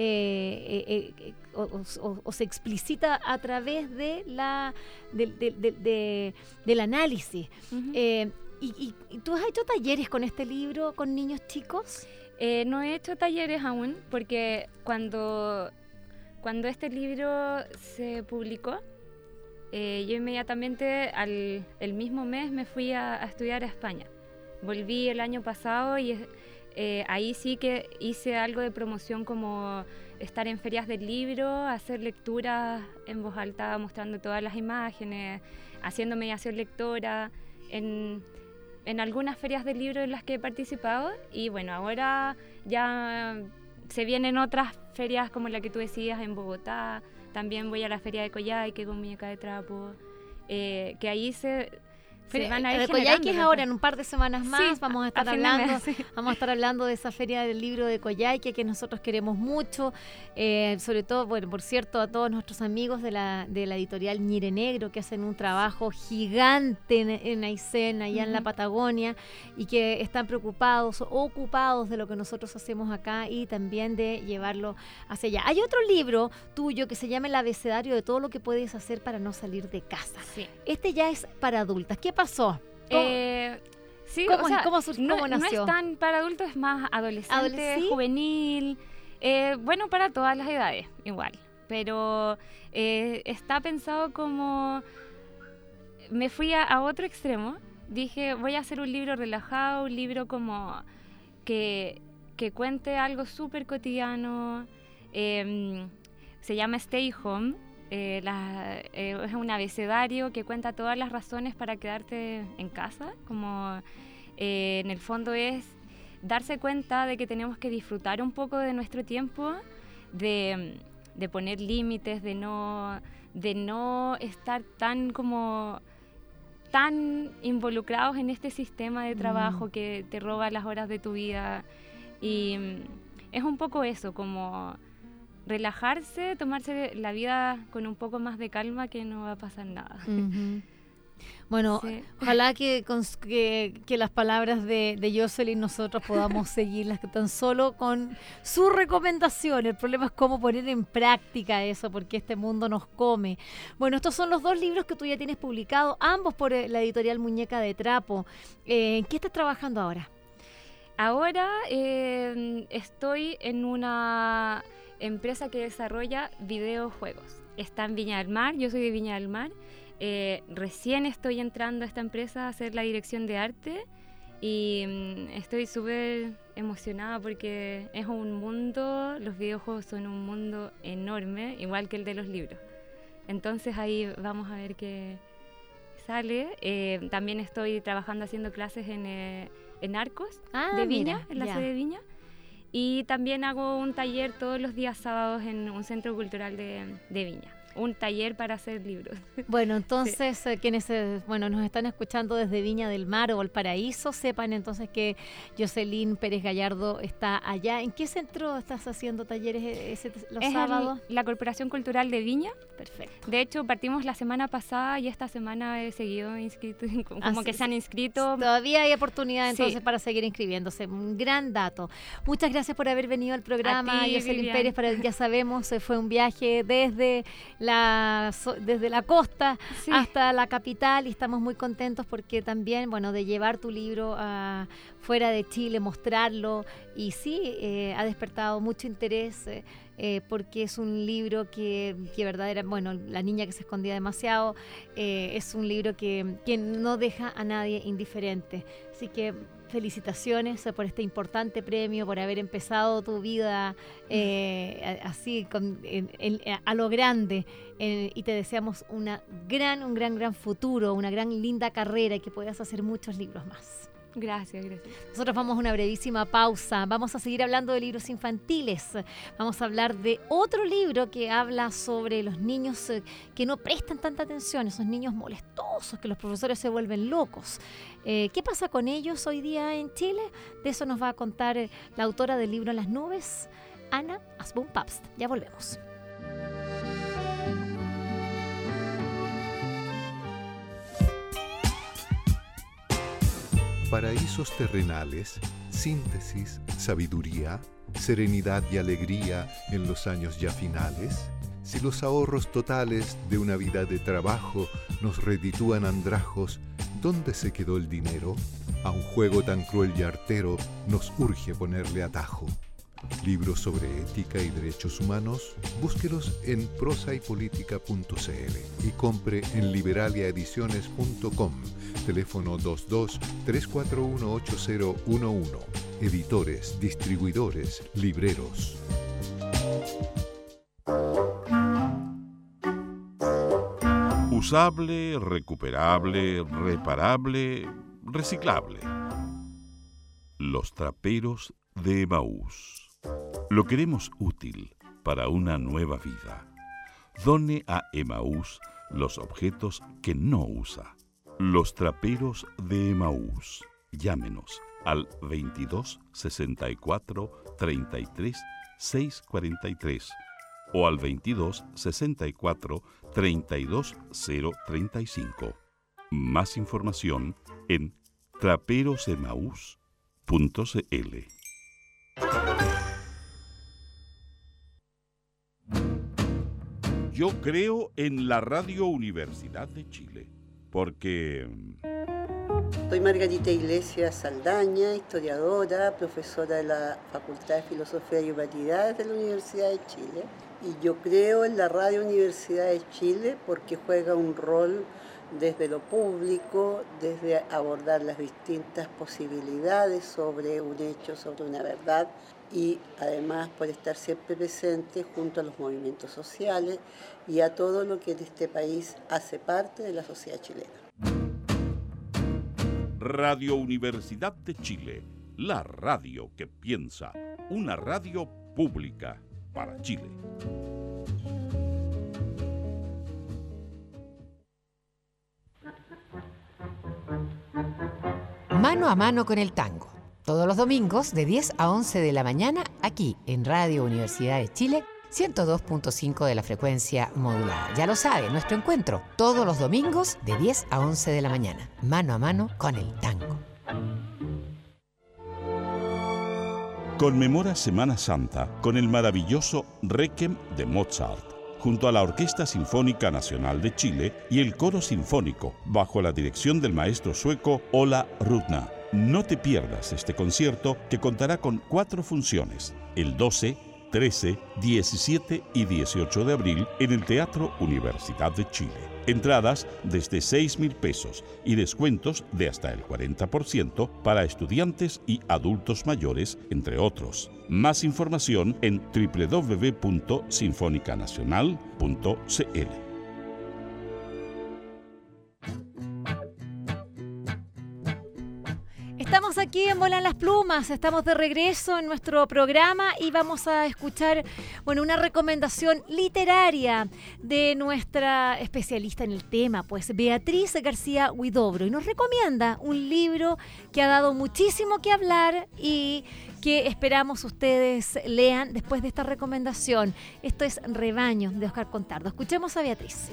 eh, eh, eh, o, o, o se explicita a través de la, de, de, de, de, del análisis. Uh-huh. Eh, ¿Y, y, ¿Y tú has hecho talleres con este libro con niños chicos? Eh, no he hecho talleres aún, porque cuando, cuando este libro se publicó, eh, yo inmediatamente al el mismo mes me fui a, a estudiar a España. volví el año pasado y eh, ahí sí que hice algo de promoción, como estar en ferias del libro, hacer lecturas en voz alta, mostrando todas las imágenes, haciendo mediación lectora en, en algunas ferias del libro en las que he participado. Y bueno, ahora ya se vienen otras ferias como la que tú decías en Bogotá. También voy a la feria de Coyhaique con Muñeca de Trapo, eh, que ahí se... Feria, van a ir de Coyhaique es ahora en un par de semanas más. Sí, vamos a estar a hablando mes, sí. vamos a estar hablando de esa feria del libro de Coyhaique que nosotros queremos mucho, eh, sobre todo, bueno, por cierto, a todos nuestros amigos de la de la editorial Ñire Negro, que hacen un trabajo gigante en, en Aysén, allá uh-huh. en la Patagonia, y que están preocupados o ocupados de lo que nosotros hacemos acá y también de llevarlo hacia allá. Hay otro libro tuyo que se llama El abecedario de todo lo que puedes hacer para no salir de casa. Sí. Este ya es para adultas. ¿Qué pasó? ¿Cómo, eh, sí, ¿cómo, o sea, ¿cómo, surgió, no, cómo nació? No es tan para adultos, es más adolescente, ¿Adolescente? Juvenil, eh, bueno, para todas las edades, igual. Pero eh, está pensado como... Me fui a, a otro extremo. Dije, voy a hacer un libro relajado, un libro como que, que cuente algo súper cotidiano. Eh, se llama Stay Home. Eh, la, eh, es un abecedario que cuenta todas las razones para quedarte en casa, como eh, en el fondo es darse cuenta de que tenemos que disfrutar un poco de nuestro tiempo, de, de poner límites, de no, de no estar tan como tan involucrados en este sistema de trabajo mm. que te roba las horas de tu vida. Y es un poco eso, como relajarse, tomarse la vida con un poco más de calma, que no va a pasar nada. Uh-huh. Bueno, sí. ojalá que, que, que las palabras de, de Jocelyn nosotros podamos seguirlas tan solo con su recomendación. El problema es cómo poner en práctica eso, porque este mundo nos come. Bueno, estos son los dos libros que tú ya tienes publicados, ambos por la editorial Muñeca de Trapo. Eh, ¿En qué estás trabajando ahora? Ahora eh, estoy en una empresa que desarrolla videojuegos. Está en Viña del Mar, yo soy de Viña del Mar. Eh, recién estoy entrando a esta empresa a hacer la dirección de arte y mm, estoy súper emocionada porque es un mundo, los videojuegos son un mundo enorme, igual que el de los libros. Entonces ahí vamos a ver qué sale. Eh, también estoy trabajando haciendo clases en, eh, en Arcos ah, de Viña, mira, en la ya. sede de Viña. Y también hago un taller todos los días sábados en un centro cultural de, de Viña. Un taller para hacer libros. Bueno, entonces sí. eh, quienes eh, bueno, nos están escuchando desde Viña del Mar o Valparaíso, sepan entonces que Jocelyn Pérez Gallardo está allá. ¿En qué centro estás haciendo talleres ese, los es sábados? En la Corporación Cultural de Viña. Perfecto. De hecho, partimos la semana pasada y esta semana he seguido inscrito, como Así, que se han inscrito. Todavía hay oportunidad entonces sí. para seguir inscribiéndose. Un gran dato. Muchas gracias por haber venido al programa, ti, Jocelyn Vivian. Pérez. Para, ya sabemos, fue un viaje desde la desde la costa sí. hasta la capital y estamos muy contentos porque también, bueno, de llevar tu libro a fuera de Chile, mostrarlo y sí, eh, ha despertado mucho interés eh, eh, porque es un libro que, que verdaderamente, bueno, La niña que se escondía demasiado, eh, es un libro que, que no deja a nadie indiferente. Así que felicitaciones por este importante premio, por haber empezado tu vida eh, así con, en, en, a lo grande eh, y te deseamos una gran, un gran, gran futuro, una gran linda carrera y que puedas hacer muchos libros más. Gracias, gracias. Nosotros vamos a una brevísima pausa. Vamos a seguir hablando de libros infantiles. Vamos a hablar de otro libro que habla sobre los niños eh, que no prestan tanta atención, esos niños molestosos que los profesores se vuelven locos. Eh, ¿Qué pasa con ellos hoy día en Chile? De eso nos va a contar eh, la autora del libro Las nubes, Ana Asbun-Pabst. Ya volvemos. Paraísos terrenales, síntesis, sabiduría, serenidad y alegría en los años ya finales. Si los ahorros totales de una vida de trabajo nos reditúan andrajos, ¿dónde se quedó el dinero? A un juego tan cruel y artero nos urge ponerle atajo. Libros sobre ética y derechos humanos, búsquelos en prosa y política punto c l y compre en liberalia ediciones punto com, teléfono dos dos, tres cuatro uno, ocho cero uno uno. Editores, distribuidores, libreros. Usable, recuperable, reparable, reciclable. Los traperos de Emaús. Lo queremos útil para una nueva vida. Done a Emaús los objetos que no usa. Los traperos de Emaús. Llámenos al veintidós, sesenta y cuatro, treinta y tres, seiscientos cuarenta y tres o al veintidós, sesenta y cuatro, treinta y dos, cero treinta y cinco. Más información en traperosemaús punto c l. Yo creo en la Radio Universidad de Chile, porque... Soy Margarita Iglesias Saldaña, historiadora, profesora de la Facultad de Filosofía y Humanidades de la Universidad de Chile. Y yo creo en la Radio Universidad de Chile porque juega un rol desde lo público, desde abordar las distintas posibilidades sobre un hecho, sobre una verdad, y además por estar siempre presente junto a los movimientos sociales y a todo lo que en este país hace parte de la sociedad chilena. Radio Universidad de Chile, la radio que piensa, una radio pública para Chile. Mano a mano con el tango. Todos los domingos de diez a once de la mañana aquí en Radio Universidad de Chile, ciento dos punto cinco de la frecuencia modulada. Ya lo sabe, nuestro encuentro todos los domingos de diez a once de la mañana. Mano a mano con el tango. Conmemora Semana Santa con el maravilloso Requiem de Mozart, junto a la Orquesta Sinfónica Nacional de Chile y el Coro Sinfónico, bajo la dirección del maestro sueco Ola Rudna. No te pierdas este concierto que contará con cuatro funciones, el doce, trece, diecisiete y dieciocho de abril en el Teatro Universidad de Chile. Entradas desde seis mil pesos y descuentos de hasta el cuarenta por ciento para estudiantes y adultos mayores, entre otros. Más información en doble u doble u doble u punto sinfónica nacional punto c l. Estamos aquí en Vuelan las Plumas, estamos de regreso en nuestro programa y vamos a escuchar, bueno, una recomendación literaria de nuestra especialista en el tema, pues Beatriz García Huidobro, y nos recomienda un libro que ha dado muchísimo que hablar y que esperamos ustedes lean después de esta recomendación. Esto es Rebaño, de Óscar Contardo. Escuchemos a Beatriz.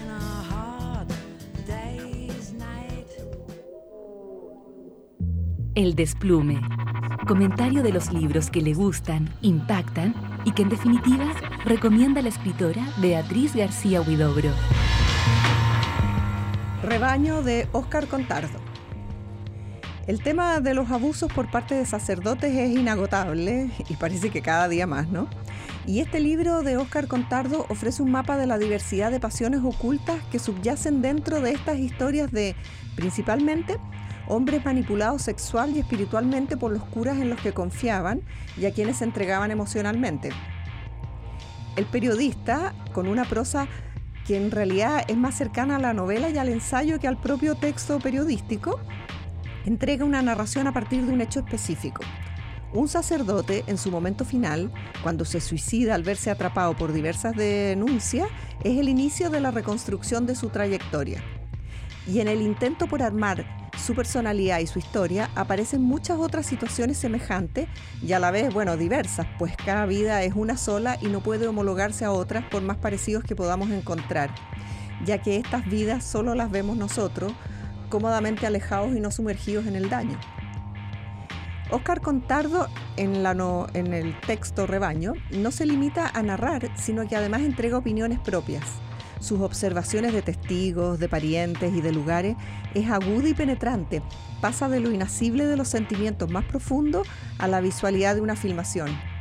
El Desplume. Comentario de los libros que le gustan, impactan y que en definitiva recomienda la escritora Beatriz García Huidobro. Rebaño de Óscar Contardo. El tema de los abusos por parte de sacerdotes es inagotable y parece que cada día más, ¿no? Y este libro de Óscar Contardo ofrece un mapa de la diversidad de pasiones ocultas que subyacen dentro de estas historias de, principalmente, hombres manipulados sexual y espiritualmente por los curas en los que confiaban y a quienes se entregaban emocionalmente. El periodista, con una prosa que en realidad es más cercana a la novela y al ensayo que al propio texto periodístico, entrega una narración a partir de un hecho específico. Un sacerdote, en su momento final, cuando se suicida al verse atrapado por diversas denuncias, es el inicio de la reconstrucción de su trayectoria. Y en el intento por armar su personalidad y su historia, aparecen muchas otras situaciones semejantes y a la vez, bueno, diversas, pues cada vida es una sola y no puede homologarse a otras por más parecidos que podamos encontrar, ya que estas vidas solo las vemos nosotros, cómodamente alejados y no sumergidos en el daño. Óscar Contardo, en, la no, en el texto Rebaño, no se limita a narrar, sino que además entrega opiniones propias. Sus observaciones de testigos, de parientes y de lugares es aguda y penetrante. Pasa de lo inasible de los sentimientos más profundos a la visualidad de una filmación.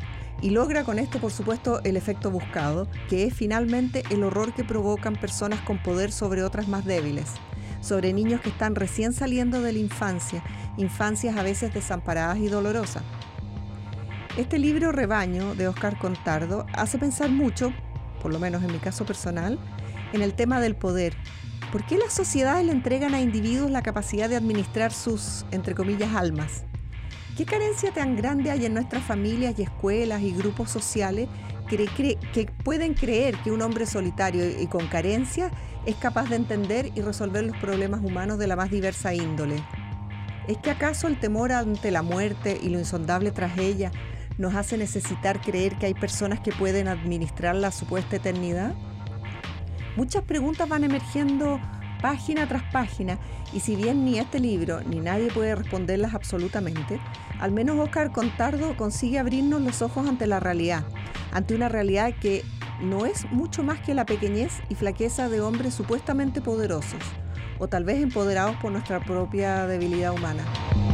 y logra con esto, por supuesto, el efecto buscado, que es finalmente el horror que provocan personas con poder sobre otras más débiles, sobre niños que están recién saliendo de la infancia, infancias a veces desamparadas y dolorosas. Este libro Rebaño de Óscar Contardo hace pensar mucho, por lo menos en mi caso personal, en el tema del poder. ¿Por qué las sociedades le entregan a individuos la capacidad de administrar sus, entre comillas, almas? ¿Qué carencia tan grande hay en nuestras familias y escuelas y grupos sociales que, cre- que pueden creer que un hombre solitario y con carencias es capaz de entender y resolver los problemas humanos de la más diversa índole? ¿Es que acaso el temor ante la muerte y lo insondable tras ella nos hace necesitar creer que hay personas que pueden administrar la supuesta eternidad? Muchas preguntas van emergiendo página tras página, y si bien ni este libro ni nadie puede responderlas absolutamente, al menos Óscar Contardo consigue abrirnos los ojos ante la realidad, ante una realidad que no es mucho más que la pequeñez y flaqueza de hombres supuestamente poderosos, o tal vez empoderados por nuestra propia debilidad humana.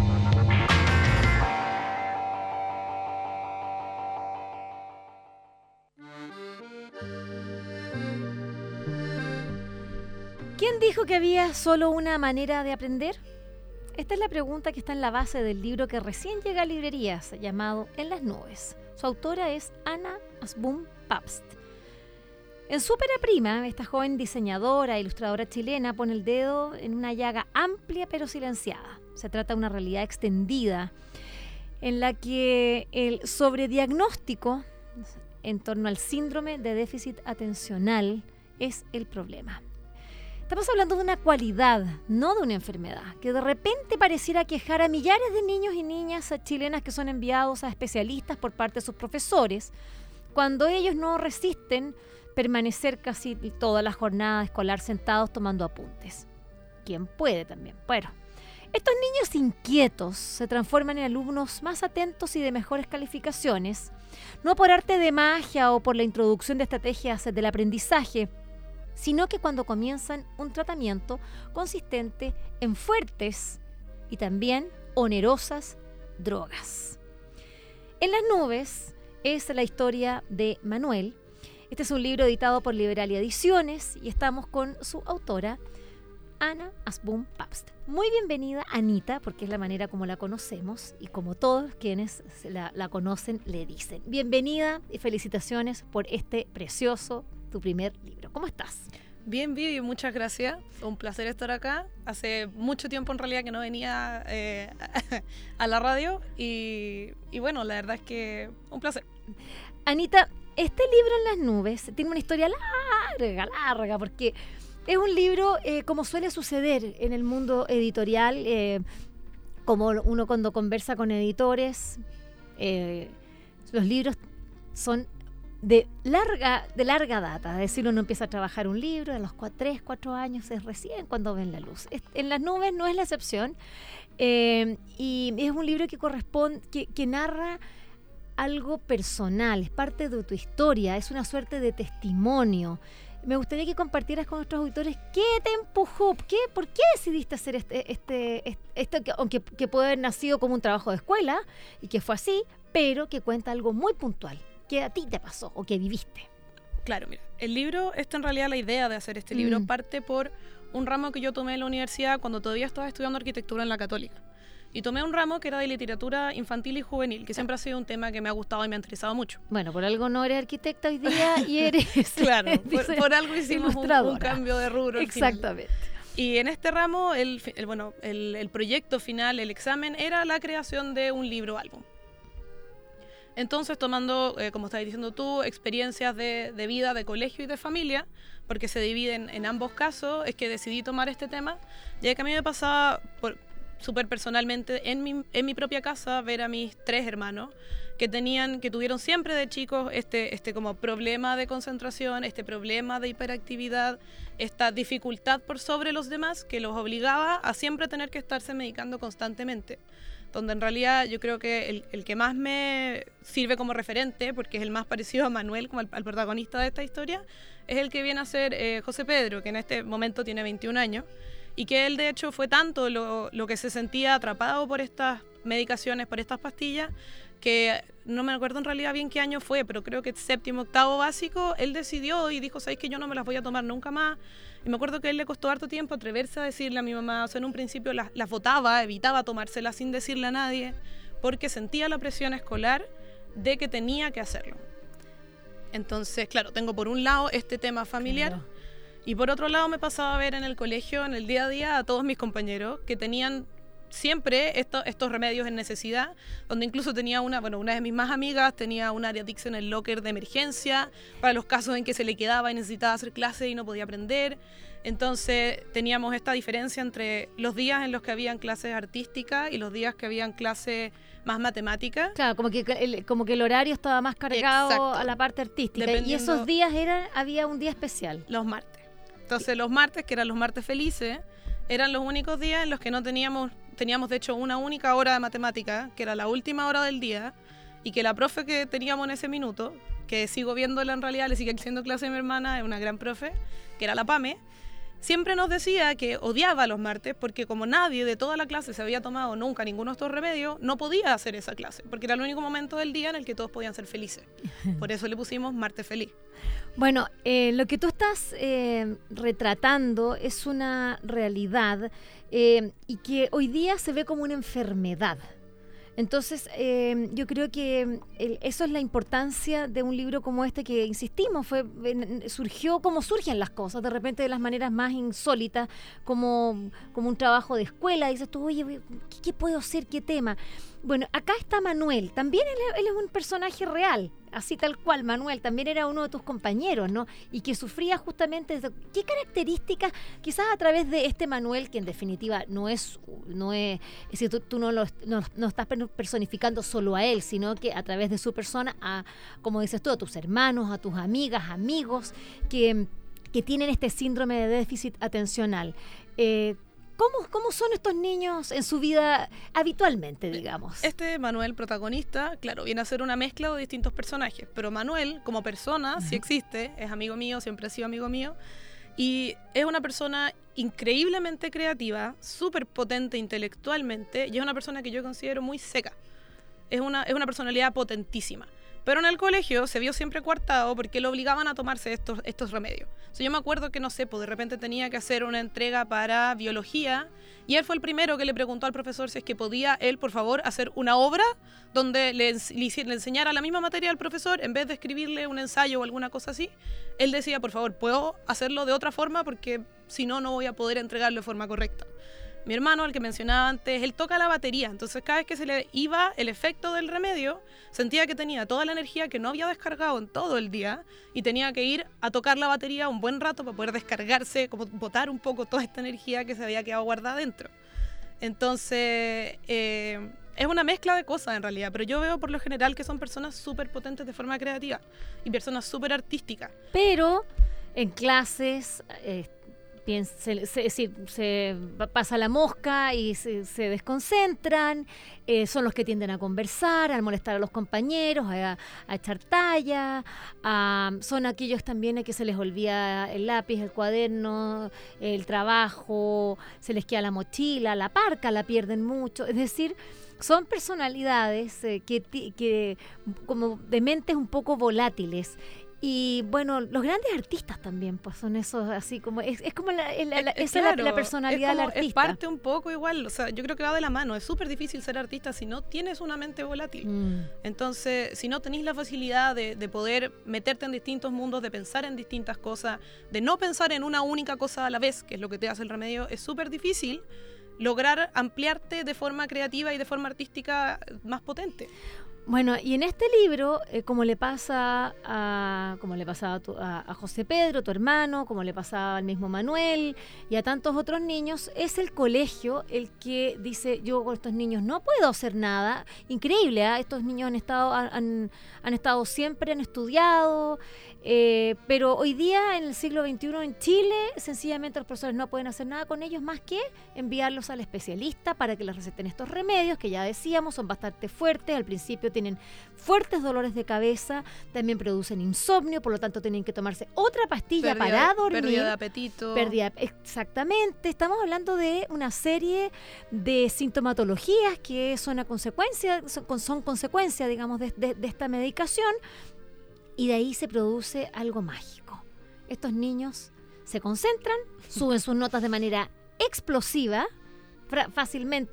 ¿Quién dijo que había solo una manera de aprender? Esta es la pregunta que está en la base del libro que recién llega a librerías, llamado En las nubes. Su autora es Anna Asbun Pabst. En su ópera prima, esta joven diseñadora e ilustradora chilena pone el dedo en una llaga amplia pero silenciada. Se trata de una realidad extendida en la que el sobrediagnóstico en torno al síndrome de déficit atencional es el problema. Estamos hablando de una cualidad, no de una enfermedad, que de repente pareciera quejar a millares de niños y niñas chilenas que son enviados a especialistas por parte de sus profesores, cuando ellos no resisten permanecer casi toda la jornada escolar sentados tomando apuntes. ¿Quién puede también? Bueno, estos niños inquietos se transforman en alumnos más atentos y de mejores calificaciones, no por arte de magia o por la introducción de estrategias del aprendizaje, sino que cuando comienzan un tratamiento consistente en fuertes y también onerosas drogas. En las nubes es la historia de Manuel. Este es un libro editado por Liberalia Ediciones y estamos con su autora, Anna Asbun Pabst. Muy bienvenida, Anita, porque es la manera como la conocemos y como todos quienes la, la conocen le dicen. Bienvenida y felicitaciones por este precioso, tu primer libro. ¿Cómo estás? Bien, Vivi, muchas gracias. Un placer estar acá. Hace mucho tiempo en realidad que no venía eh, a la radio y, y bueno, la verdad es que un placer. Anita, este libro En las nubes tiene una historia larga, larga, porque es un libro, eh, como suele suceder en el mundo editorial, eh, como uno cuando conversa con editores, eh, los libros son de larga, de larga data. Es decir, uno empieza a trabajar un libro, a los tres, cuatro años es recién cuando ven la luz. En las nubes no es la excepción, eh, y es un libro que corresponde, que, que narra algo personal, es parte de tu historia, es una suerte de testimonio. Me gustaría que compartieras con nuestros auditores qué te empujó, qué, por qué decidiste hacer este, este, este, este que, aunque que puede haber nacido como un trabajo de escuela y que fue así, pero que cuenta algo muy puntual. ¿Qué a ti te pasó o qué viviste? Claro, mira, el libro, esta en realidad la idea de hacer este libro Mm. parte por un ramo que yo tomé en la universidad cuando todavía estaba estudiando arquitectura en la Católica. Y tomé un ramo que era de literatura infantil y juvenil, que siempre ha sido un tema que me ha gustado y me ha interesado mucho. Bueno, por algo no eres arquitecta hoy día y eres... Claro, por, por algo hicimos un, un cambio de rubro. al final. Exactamente. Y en este ramo, el, el, bueno, el, el proyecto final, el examen, era la creación de un libro-álbum. Entonces, tomando, eh, como estabas diciendo tú, experiencias de, de vida, de colegio y de familia, porque se dividen en ambos casos, es que decidí tomar este tema, ya que a mí me pasaba súper personalmente en mi, en mi propia casa ver a mis tres hermanos que tenían, que tuvieron siempre de chicos este, este como problema de concentración, este problema de hiperactividad, esta dificultad por sobre los demás que los obligaba a siempre tener que estarse medicando constantemente. Donde en realidad yo creo que el, el que más me sirve como referente, porque es el más parecido a Manuel, como al, al protagonista de esta historia, es el que viene a ser eh, José Pedro, que en este momento tiene veintiún años, y que él de hecho fue tanto lo, lo que se sentía atrapado por estas medicaciones, por estas pastillas, que no me acuerdo en realidad bien qué año fue, pero creo que séptimo, octavo básico, él decidió y dijo, ¿sabéis que yo no me las voy a tomar nunca más? Y me acuerdo que a él le costó harto tiempo atreverse a decirle a mi mamá, o sea, en un principio las, las botaba, evitaba tomárselas sin decirle a nadie, porque sentía la presión escolar de que tenía que hacerlo. Entonces, claro, tengo por un lado este tema familiar, claro, y por otro lado me pasaba a ver en el colegio, en el día a día, a todos mis compañeros que tenían siempre esto, estos remedios en necesidad, donde incluso tenía una, bueno, una de mis más amigas tenía un Ariadix en el locker de emergencia para los casos en que se le quedaba y necesitaba hacer clase y no podía aprender. Entonces teníamos esta diferencia entre los días en los que habían clases artísticas y los días que habían clases más matemáticas. Claro, como que el, como que el horario estaba más cargado. Exacto, a la parte artística. Y esos días eran, había un día especial. Los martes. Entonces los martes, que eran los martes felices, eran los únicos días en los que no teníamos, teníamos de hecho una única hora de matemática, que era la última hora del día, y que la profe que teníamos en ese minuto, que sigo viéndola en realidad, le sigue haciendo clase a mi hermana, es una gran profe, que era la Pame, siempre nos decía que odiaba los martes porque como nadie de toda la clase se había tomado nunca ninguno de estos remedios, no podía hacer esa clase, porque era el único momento del día en el que todos podían ser felices. Por eso le pusimos martes feliz. Bueno, eh, lo que tú estás eh, retratando es una realidad eh, y que hoy día se ve como una enfermedad. Entonces, eh, yo creo que el, eso es la importancia de un libro como este que, insistimos, fue en, surgió como surgen las cosas, de repente de las maneras más insólitas, como, como un trabajo de escuela. Dices tú, oye, ¿qué, qué puedo hacer? ¿Qué tema? Bueno, acá está Manuel, también él, él es un personaje real, así tal cual. Manuel también era uno de tus compañeros, ¿no? Y que sufría justamente de, ¿qué características, quizás a través de este Manuel, que en definitiva no es, no es, es decir, tú, tú no, lo, no, no estás personificando solo a él, sino que a través de su persona, a, como dices tú, a tus hermanos, a tus amigas, amigos, que, que tienen este síndrome de déficit atencional. Eh, ¿Cómo, ¿Cómo son estos niños en su vida habitualmente, digamos? Este Manuel, protagonista, claro, viene a ser una mezcla de distintos personajes, pero Manuel, como persona, uh-huh, sí existe, es amigo mío, siempre ha sido amigo mío, y es una persona increíblemente creativa, súper potente intelectualmente, y es una persona que yo considero muy seca. Es una, es una personalidad potentísima. Pero en el colegio se vio siempre coartado porque lo obligaban a tomarse estos, estos remedios. O sea, yo me acuerdo que, no sé, pues de repente tenía que hacer una entrega para biología y él fue el primero que le preguntó al profesor si es que podía él, por favor, hacer una obra donde le, le, le enseñara la misma materia al profesor en vez de escribirle un ensayo o alguna cosa así. Él decía, por favor, ¿puedo hacerlo de otra forma? Porque si no, no voy a poder entregarlo de forma correcta. Mi hermano, el que mencionaba antes, él toca la batería, entonces cada vez que se le iba el efecto del remedio, sentía que tenía toda la energía que no había descargado en todo el día y tenía que ir a tocar la batería un buen rato para poder descargarse, como botar un poco toda esta energía que se había quedado guardada dentro. Entonces, eh, es una mezcla de cosas en realidad, pero yo veo por lo general que son personas súper potentes de forma creativa y personas súper artísticas. Pero en clases... Eh, Se, se, se, se pasa la mosca y se, se desconcentran, eh, son los que tienden a conversar, a molestar a los compañeros, a, a echar talla, a, son aquellos también a que se les olvida el lápiz, el cuaderno, el trabajo, se les queda la mochila, la parca la pierden mucho, es decir, son personalidades eh, que, que como de mentes un poco volátiles. Y bueno, los grandes artistas también, pues son esos así como, es, es como la, la, la, esa claro, es la, la personalidad es como, del artista. Es parte un poco igual, o sea, yo creo que va de la mano, es súper difícil ser artista si no tienes una mente volátil. Mm. Entonces, si no tenés la facilidad de, de poder meterte en distintos mundos, de pensar en distintas cosas, de no pensar en una única cosa a la vez, que es lo que te hace el remedio, es súper difícil lograr ampliarte de forma creativa y de forma artística más potente. Bueno, y en este libro, eh, como le pasa a como le pasaba a, tu, a, a José Pedro, tu hermano, como le pasaba al mismo Manuel y a tantos otros niños, es el colegio el que dice, yo con estos niños no puedo hacer nada. Increíble, ¿eh? Estos niños han estado, han, han estado siempre, han estudiado, eh, pero hoy día, en el siglo veintiuno en Chile, sencillamente los profesores no pueden hacer nada con ellos más que enviarlos al especialista para que les receten estos remedios, que ya decíamos, son bastante fuertes. Al principio te tienen fuertes dolores de cabeza, también producen insomnio, por lo tanto tienen que tomarse otra pastilla Pérdida- para dormir. pérdida de apetito. Pérdida- exactamente. Estamos hablando de una serie de sintomatologías que son a consecuencia, son, son consecuencia, digamos, de, de- de esta medicación, y de ahí se produce algo mágico. Estos niños se concentran, suben sus notas de manera explosiva, fra- fácilmente,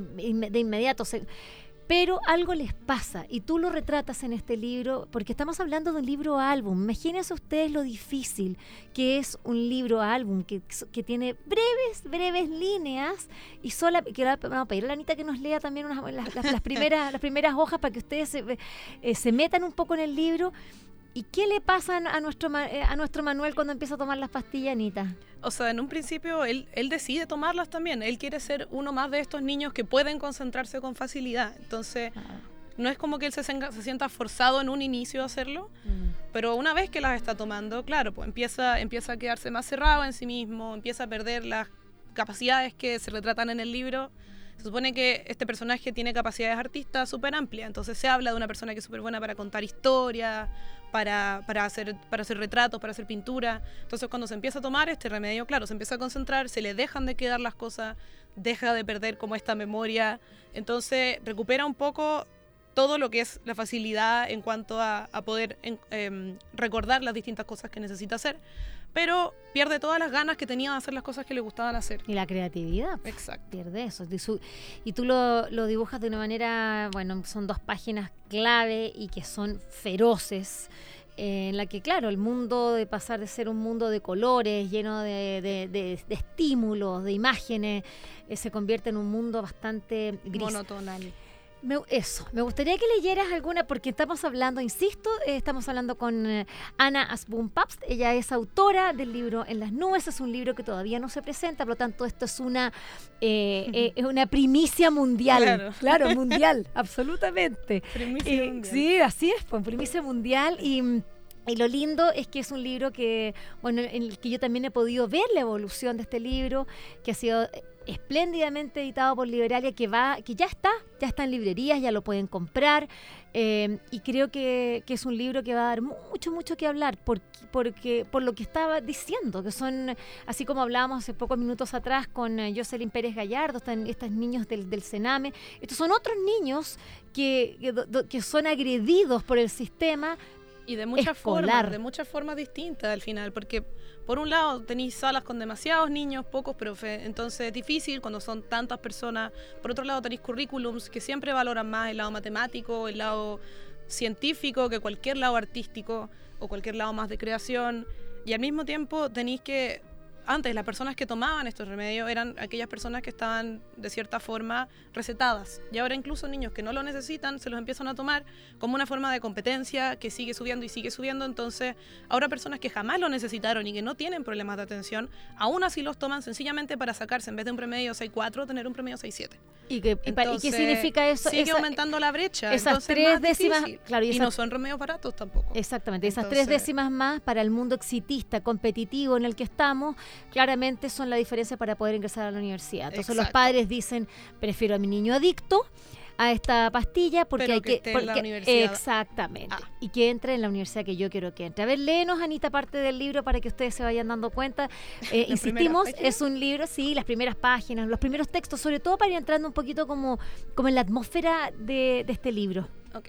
de inmediato, se, pero algo les pasa, y tú lo retratas en este libro, porque estamos hablando de un libro álbum. Imagínense ustedes lo difícil que es un libro álbum, que, que tiene breves, breves líneas, y sola, que la- vamos a pedir a la Anita que nos lea también unas, las, las- las primeras, las primeras hojas para que ustedes se, eh, se metan un poco en el libro. ¿Y qué le pasa a nuestro, ma- eh, a nuestro Manuel cuando empieza a tomar las pastillas, Anita? O sea, en un principio él, él decide tomarlas también. Él quiere ser uno más de estos niños que pueden concentrarse con facilidad. Entonces, no es como que él se, senga- se sienta forzado en un inicio a hacerlo, pero una vez que las está tomando, claro, pues empieza, empieza a quedarse más cerrado en sí mismo, empieza a perder las capacidades que se retratan en el libro. Se supone que este personaje tiene capacidades artistas súper amplias, entonces se habla de una persona que es súper buena para contar historias, para, para, hacer, para hacer retratos, para hacer pintura. Entonces cuando se empieza a tomar este remedio, claro, se empieza a concentrar, se le dejan de quedar las cosas, deja de perder como esta memoria, entonces recupera un poco todo lo que es la facilidad en cuanto a, a poder en, eh, recordar las distintas cosas que necesita hacer, pero pierde todas las ganas que tenía de hacer las cosas que le gustaban hacer. Y la creatividad. Exacto. Pierde eso. Y, su- y tú lo, lo dibujas de una manera, bueno, son dos páginas clave y que son feroces, eh, en la que, claro, el mundo de pasar de ser un mundo de colores, lleno de, de- de- de estímulos, de imágenes, eh, se convierte en un mundo bastante gris. Monotonal. Me- eso, me gustaría que leyeras alguna, porque estamos hablando, insisto, eh, estamos hablando con eh, Ana Asbun-Pabst. Ella es autora del libro En las nubes. Es un libro que todavía no se presenta, por lo tanto esto es una eh, eh, es una primicia mundial. Claro. Claro, mundial, absolutamente. Primicia Eh, mundial. Sí, así es, pues, primicia mundial. Y mm, y lo lindo es que es un libro que, bueno, en el que yo también he podido ver la evolución de este libro, que ha sido eh, espléndidamente editado por Liberalia, que va, que ya está, ya está en librerías, ya lo pueden comprar, eh, y creo que, que es un libro que va a dar mucho, mucho que hablar, porque, porque por lo que estaba diciendo, que son, así como hablábamos hace pocos minutos atrás con eh, Jocelyn Pérez Gallardo, están estos niños del, del Sename, estos son otros niños que, que, do- do- que son agredidos por el sistema. Y de muchas escolar. formas, de muchas formas distintas al final, porque por un lado tenéis salas con demasiados niños, pocos profes, entonces es difícil cuando son tantas personas. Por otro lado tenéis currículums que siempre valoran más el lado matemático, el lado científico que cualquier lado artístico o cualquier lado más de creación. Y al mismo tiempo tenéis que... Antes las personas que tomaban estos remedios eran aquellas personas que estaban de cierta forma recetadas, y ahora incluso niños que no lo necesitan se los empiezan a tomar como una forma de competencia que sigue subiendo y sigue subiendo. Entonces ahora personas que jamás lo necesitaron y que no tienen problemas de atención, aún así los toman sencillamente para sacarse, en vez de un promedio seis cuatro, tener un promedio seis siete. ¿Y qué, y pa- y qué Entonces, significa eso? Sigue Esa- aumentando la brecha. esas entonces es tres más décimas, difícil. claro, y y esa- no son remedios baratos tampoco. Exactamente, esas Entonces- tres décimas más para el mundo exitista, competitivo en el que estamos, claramente son la diferencia para poder ingresar a la universidad. Entonces los Exacto. padres dicen, prefiero a mi niño adicto a esta pastilla porque Pero hay que que... esté en la porque- universidad. Exactamente. Ah. Y que entre en la universidad que yo quiero que entre. A ver, léenos, Anita, parte del libro para que ustedes se vayan dando cuenta. Eh, ¿Las insistimos, primeras páginas? es un libro, sí, las primeras páginas, los primeros textos, sobre todo para ir entrando un poquito como, como en la atmósfera de, de este libro. Ok.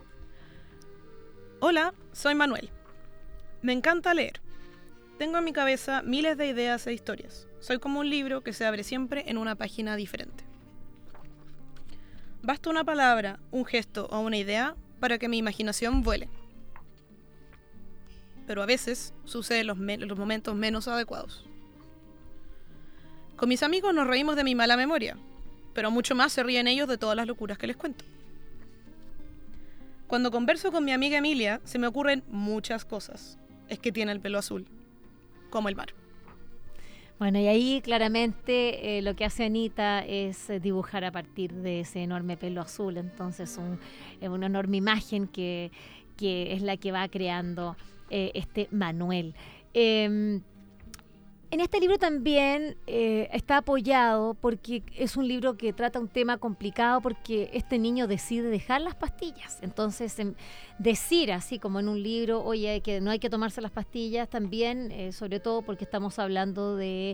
Hola, soy Manuel. Me encanta leer. Tengo en mi cabeza miles de ideas e historias. Soy como un libro que se abre siempre en una página diferente. Basta una palabra, un gesto o una idea para que mi imaginación vuele. Pero a veces sucede en los, me- los momentos menos adecuados. Con mis amigos nos reímos de mi mala memoria, pero mucho más se ríen ellos de todas las locuras que les cuento. Cuando converso con mi amiga Emilia, se me ocurren muchas cosas. Es que tiene el pelo azul, como el mar. Bueno, y ahí claramente eh, lo que hace Anita es eh, dibujar a partir de ese enorme pelo azul. Entonces, un, eh, una enorme imagen que, que es la que va creando eh, este Manuel. Eh, En este libro también eh, está apoyado porque es un libro que trata un tema complicado porque este niño decide dejar las pastillas. Entonces, em, decir así como en un libro, oye, que no hay que tomarse las pastillas, también, eh, sobre todo porque estamos hablando de,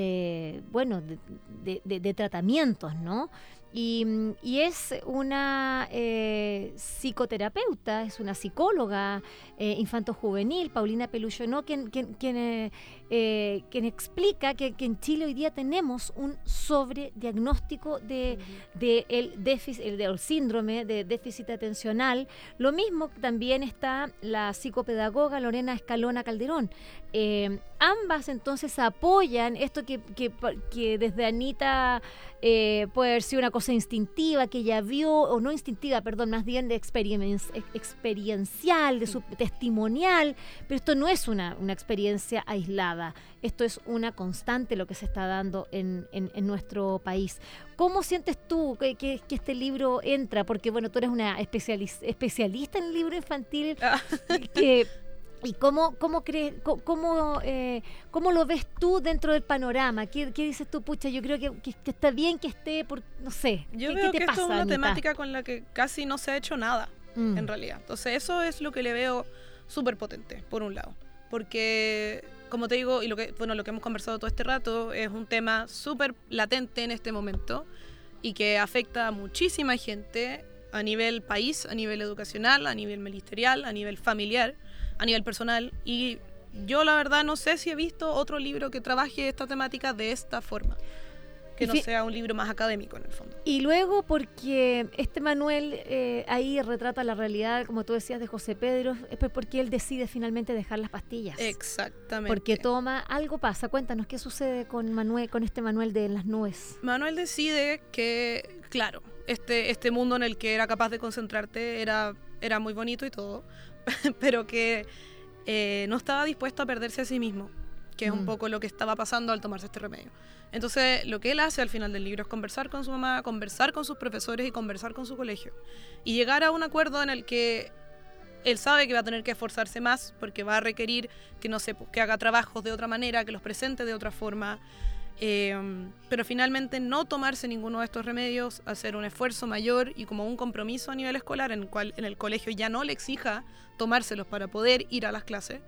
eh, bueno, de, de, de, de tratamientos, ¿no? Y, y es una eh, psicoterapeuta, es una psicóloga eh, infanto-juvenil, Paulina Peluchonó, quien, quien, quien, eh, eh, quien explica que, que en Chile hoy día tenemos un sobrediagnóstico de, uh-huh. de el, déficit, el, el síndrome de déficit atencional. Lo mismo también está la psicopedagoga Lorena Escalona Calderón. Eh, ambas entonces apoyan esto que, que, que desde Anita eh, puede haber sido una cosa instintiva que ella vio, o no instintiva, perdón, más bien de experien- experiencial, de su testimonial, pero esto no es una, una experiencia aislada, esto es una constante lo que se está dando en, en, en nuestro país. ¿Cómo sientes tú que, que, que este libro entra? Porque bueno, tú eres una especialis- especialista en el libro infantil, que... ¿Y cómo, cómo crees, cómo, eh, cómo lo ves tú dentro del panorama? ¿Qué, qué dices tú, pucha? Yo creo que, que, que está bien que esté, por, no sé. Yo ¿qué, veo qué te que pasa, esto es una Anita? temática con la que casi no se ha hecho nada, mm. en realidad. Entonces eso es lo que le veo súper potente, por un lado. Porque, como te digo, y lo que, bueno, lo que hemos conversado todo este rato, es un tema súper latente en este momento y que afecta a muchísima gente a nivel país, a nivel educacional, a nivel ministerial, a nivel familiar, a nivel personal, y yo la verdad no sé si he visto otro libro que trabaje esta temática de esta forma, que no sea un libro más académico en el fondo. Y luego porque este Manuel eh, ahí retrata la realidad, como tú decías, de José Pedro, es porque él decide finalmente dejar las pastillas. Exactamente. Porque toma, algo pasa, cuéntanos, ¿qué sucede con Manuel, con este Manuel de Las Nubes? Manuel decide que, claro, este, este mundo en el que era capaz de concentrarte era, era muy bonito y todo, pero que eh, no estaba dispuesto a perderse a sí mismo, que es mm. un poco lo que estaba pasando al tomarse este remedio. Entonces, lo que él hace al final del libro es conversar con su mamá, conversar con sus profesores y conversar con su colegio. Y llegar a un acuerdo en el que él sabe que va a tener que esforzarse más porque va a requerir que, no sé, que haga trabajos de otra manera, que los presente de otra forma, eh, pero finalmente no tomarse ninguno de estos remedios, hacer un esfuerzo mayor y como un compromiso a nivel escolar en el cual en el colegio ya no le exija tomárselos para poder ir a las clases.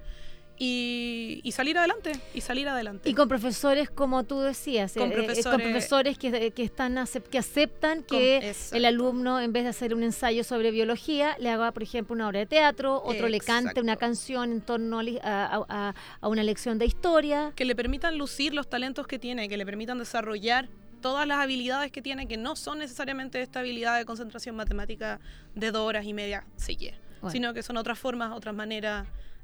Y, y salir adelante, y salir adelante. Y con profesores, como tú decías, con eh, profesores, con profesores que, que, están acep- que aceptan que con, el alumno, en vez de hacer un ensayo sobre biología, le haga, por ejemplo, una obra de teatro, otro exacto. le cante una canción en torno a, a, a, a una lección de historia. Que le permitan lucir los talentos que tiene, que le permitan desarrollar todas las habilidades que tiene, que no son necesariamente esta habilidad de concentración matemática de dos horas y media seguidas, bueno. sino que son otras formas, otras maneras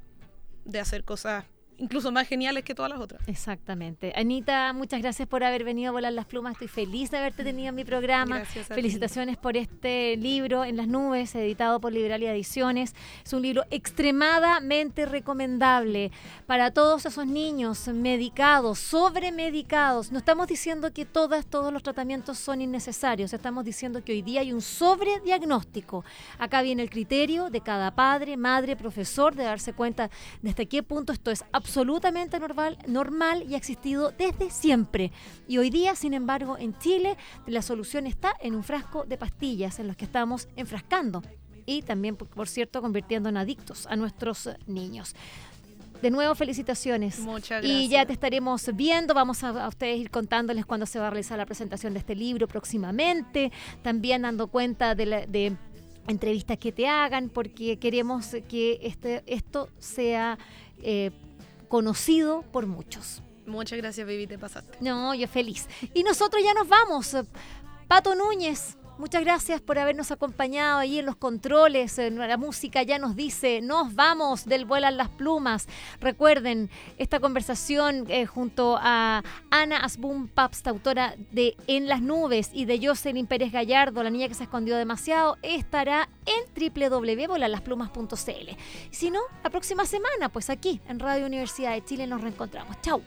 de hacer cosas incluso más geniales que todas las otras. Exactamente. Anita, muchas gracias por haber venido a Volar las Plumas. Estoy feliz de haberte tenido en mi programa. Gracias a Felicitaciones ti. por este libro, En las Nubes, editado por Liberalia Ediciones. Es un libro extremadamente recomendable para todos esos niños medicados, sobremedicados. No estamos diciendo que todas, todos los tratamientos son innecesarios. Estamos diciendo que hoy día hay un sobrediagnóstico. Acá viene el criterio de cada padre, madre, profesor, de darse cuenta de hasta qué punto esto es absolutamente normal, normal y ha existido desde siempre. Y hoy día, sin embargo, en Chile, la solución está en un frasco de pastillas en los que estamos enfrascando y también, por cierto, convirtiendo en adictos a nuestros niños. De nuevo, felicitaciones. Muchas gracias. Y ya te estaremos viendo. Vamos a, a ustedes ir contándoles cuándo se va a realizar la presentación de este libro próximamente. También dando cuenta de, la, de entrevistas que te hagan, porque queremos que este, esto sea eh, conocido por muchos. Muchas gracias, baby, te pasaste. No, yo feliz. Y nosotros ya nos vamos. Pato Núñez, muchas gracias por habernos acompañado ahí en los controles. La música ya nos dice, nos vamos del Vuelan las Plumas. Recuerden, esta conversación eh, junto a Ana Asbun Pabst, autora de En las Nubes, y de Jocelyn Pérez Gallardo, La niña que se escondió demasiado, estará en doble u doble u doble u punto volan las plumas punto c l. Si no, la próxima semana, pues aquí en Radio Universidad de Chile nos reencontramos. Chau.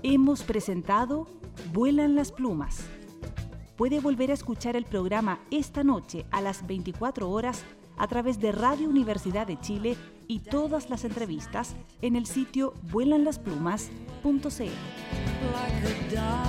Hemos presentado Vuelan las plumas. Puede volver a escuchar el programa esta noche a las veinticuatro horas a través de Radio Universidad de Chile y todas las entrevistas en el sitio vuelan las plumas punto c l.